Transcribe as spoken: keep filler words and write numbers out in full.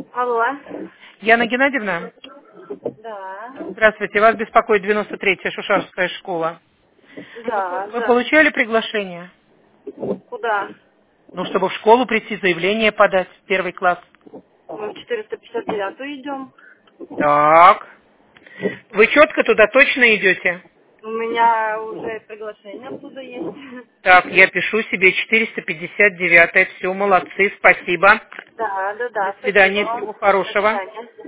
Алло. Яна Геннадьевна, Да. здравствуйте, вас беспокоит девяносто третья Шушарская школа. Вы, Да, вы да. получали приглашение? Куда? Ну, чтобы в школу прийти, заявление подать в первый класс. Мы в четыреста пятьдесят девятую идем. Так. Вы четко туда точно идете? У меня уже приглашение оттуда есть. Так, я пишу себе четыреста пятьдесят девятая. Все, молодцы, спасибо. Да, да, До да, спасибо свидания, вам. всего До хорошего. свидания.